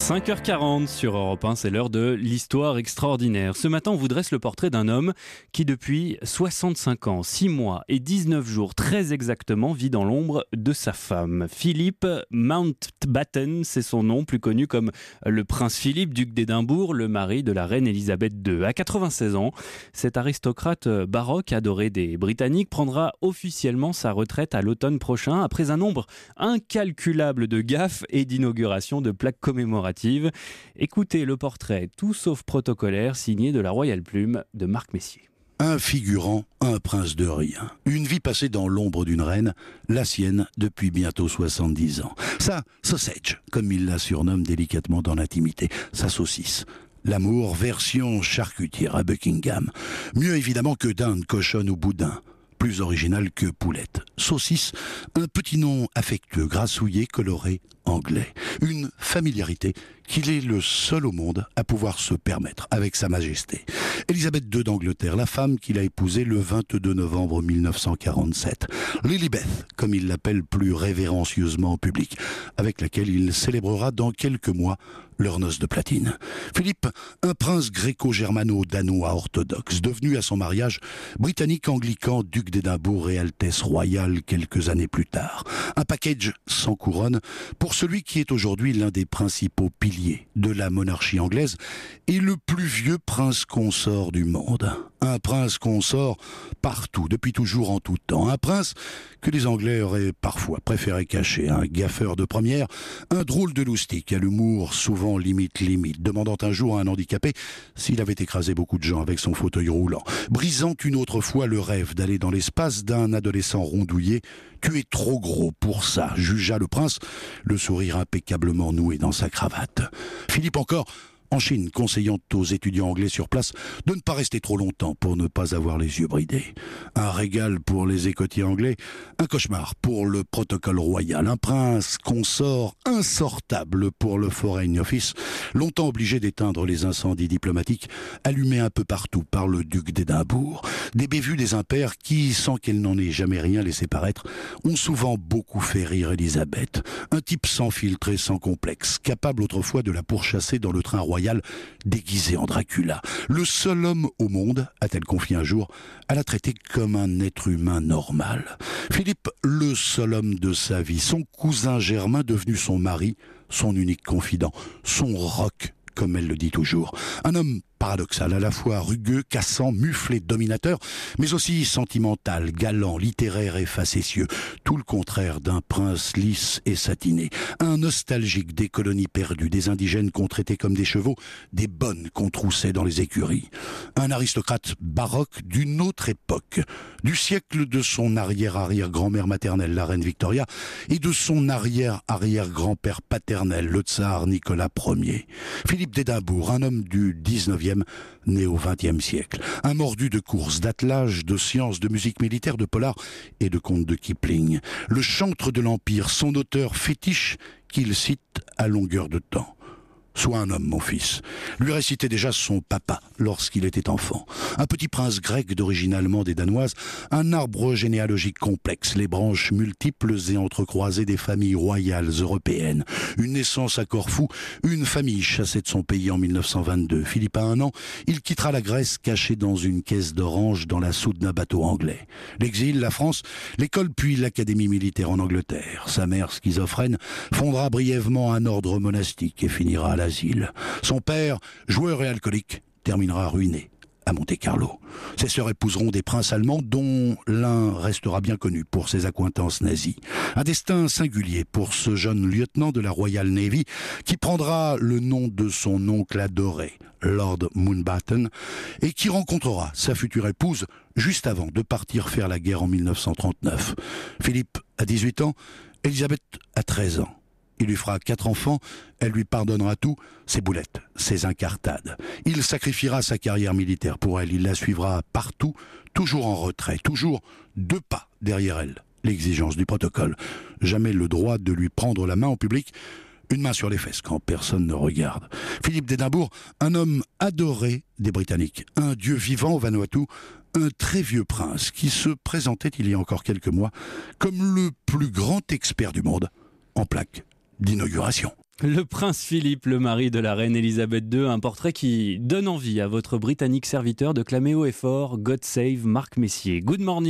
5h40 sur Europe 1, c'est l'heure de l'histoire extraordinaire. Ce matin, on vous dresse le portrait d'un homme qui, depuis 65 ans, 6 mois et 19 jours, très exactement, vit dans l'ombre de sa femme. Philippe Mountbatten, c'est son nom, plus connu comme le prince Philippe, duc d'Édimbourg, le mari de la reine Elisabeth II. À 96 ans, cet aristocrate baroque, adoré des Britanniques, prendra officiellement sa retraite à l'automne prochain, après un nombre incalculable de gaffes et d'inaugurations de plaques commémoratives. Écoutez le portrait tout sauf protocolaire signé de la Royale Plume de Marc Messier. Un figurant, un prince de rien. Une vie passée dans l'ombre d'une reine, la sienne depuis bientôt 70 ans. Sa sausage, comme il la surnomme délicatement dans l'intimité, sa saucisse. L'amour version charcutière à Buckingham. Mieux évidemment que dinde, cochonne ou boudin. Plus original que poulette. Saucisse, un petit nom affectueux, grassouillé, coloré, anglais. Une familiarité qu'il est le seul au monde à pouvoir se permettre avec sa majesté. Elisabeth II d'Angleterre, la femme qu'il a épousée le 22 novembre 1947. Lilibeth, comme il l'appelle plus révérencieusement en public, avec laquelle il célébrera dans quelques mois leur noce de platine. Philippe, un prince gréco-germano-danois orthodoxe, devenu à son mariage britannique-anglican, duc d'Édimbourg et Altesse royale quelques années plus tard. Un package sans couronne pour celui qui est aujourd'hui l'un des principaux piliers de la monarchie anglaise et le plus vieux prince consort du monde. Un prince consort partout, depuis toujours en tout temps. Un prince que les Anglais auraient parfois préféré cacher. Un gaffeur de première, un drôle de loustique à l'humour souvent limite, demandant un jour à un handicapé s'il avait écrasé beaucoup de gens avec son fauteuil roulant. Brisant une autre fois le rêve d'aller dans l'espace d'un adolescent rondouillé. « Tu es trop gros pour ça », jugea le prince, le sourire impeccablement noué dans sa cravate. Philippe encore, en Chine, conseillant aux étudiants anglais sur place de ne pas rester trop longtemps pour ne pas avoir les yeux bridés. Un régal pour les écotiers anglais, un cauchemar pour le protocole royal, un prince consort insortable pour le Foreign Office, longtemps obligé d'éteindre les incendies diplomatiques allumés un peu partout par le duc d'Édimbourg. Des bévues des impairs qui, sans qu'elle n'en ait jamais rien laissé paraître, ont souvent beaucoup fait rire Elisabeth. Un type sans filtre et sans complexe, capable autrefois de la pourchasser dans le train royal déguisé en Dracula. Le seul homme au monde, a-t-elle confié un jour, à la traiter comme un être humain normal. Philippe, le seul homme de sa vie, son cousin germain devenu son mari, son unique confident, son roc, comme elle le dit toujours. Un homme paradoxal, à la fois rugueux, cassant, muflé, dominateur, mais aussi sentimental, galant, littéraire et facétieux. Tout le contraire d'un prince lisse et satiné. Un nostalgique des colonies perdues, des indigènes qu'on traitait comme des chevaux, des bonnes qu'on troussait dans les écuries. Un aristocrate baroque d'une autre époque, du siècle de son arrière-arrière-grand-mère maternelle, la reine Victoria, et de son arrière-arrière-grand-père paternel, le tsar Nicolas Ier. Philippe d'Édimbourg, un homme du 19e, né au XXe siècle. Un mordu de course, d'attelage, de sciences, de musique militaire, de polar et de contes de Kipling. Le chantre de l'Empire, son auteur fétiche qu'il cite à longueur de temps. Sois un homme, mon fils. Lui récitait déjà son papa lorsqu'il était enfant. Un petit prince grec d'origine allemande et danoise, un arbre généalogique complexe, les branches multiples et entrecroisées des familles royales européennes. Une naissance à Corfou, une famille chassée de son pays en 1922. Philippe a 1 an, il quittera la Grèce caché dans une caisse d'orange dans la soute d'un bateau anglais. L'exil, la France, l'école puis l'académie militaire en Angleterre. Sa mère, schizophrène, fondera brièvement un ordre monastique et finira à l'asile. Son père, joueur et alcoolique, terminera ruiné à Monte-Carlo. Ses sœurs épouseront des princes allemands dont l'un restera bien connu pour ses accointances nazies. Un destin singulier pour ce jeune lieutenant de la Royal Navy qui prendra le nom de son oncle adoré, Lord Mountbatten, et qui rencontrera sa future épouse juste avant de partir faire la guerre en 1939. Philippe a 18 ans, Elisabeth a 13 ans. Il lui fera 4 enfants, elle lui pardonnera tout, ses boulettes, ses incartades. Il sacrifiera sa carrière militaire pour elle, il la suivra partout, toujours en retrait, toujours 2 pas derrière elle. L'exigence du protocole, jamais le droit de lui prendre la main en public, une main sur les fesses quand personne ne regarde. Philippe d'Édimbourg, un homme adoré des Britanniques, un dieu vivant au Vanuatu, un très vieux prince qui se présentait il y a encore quelques mois comme le plus grand expert du monde en plaques d'inauguration. Le prince Philippe, le mari de la reine Elisabeth II, un portrait qui donne envie à votre britannique serviteur de clamer haut et fort « God save Marc Messier ». Good morning.